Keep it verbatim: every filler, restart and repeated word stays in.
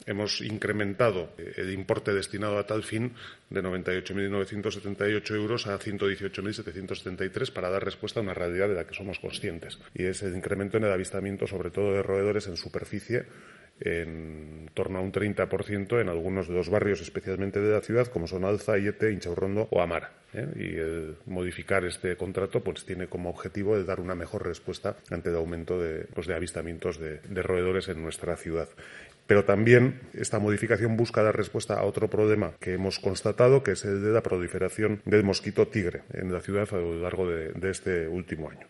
hemos incrementado el importe destinado a tal fin de noventa y ocho mil novecientos setenta y ocho euros a ciento dieciocho mil setecientos setenta y tres para dar respuesta a una realidad de la que somos conscientes. Y es el incremento en el avistamiento, sobre todo de roedores en superficie, en torno a un treinta por ciento en algunos de los barrios, especialmente de la ciudad, como son Alza, Aiete, Inchaurrondo o Amara. ¿eh? Y el modificar este contrato pues tiene como objetivo el dar una mejor respuesta ante el aumento de, pues, de avistamientos de, de roedores en nuestra ciudad. Pero también esta modificación busca dar respuesta a otro problema que hemos constatado, que es el de la proliferación del mosquito tigre en la ciudad a lo largo de, de este último año.